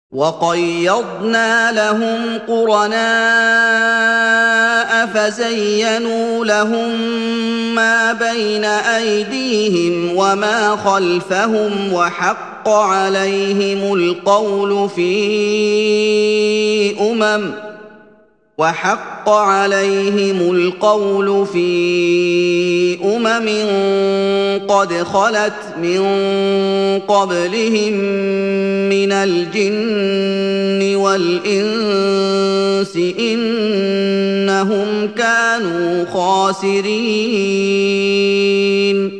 وَقَيَّضْنَا لَهُمْ قُرَنَاءَ فَزَيَّنُوا لَهُم مَّا بَيْنَ أَيْدِيهِمْ وَمَا خَلْفَهُمْ وَحَقَّ عَلَيْهِمُ الْقَوْلُ فِي أُمَمٍ قَدْ خَلَتْ مِن قَبْلِهِم مِّنَ الْجِنِّ وَالْإِنسِ ۖ إِنَّهُمْ كَانُوا خَاسِرِينَ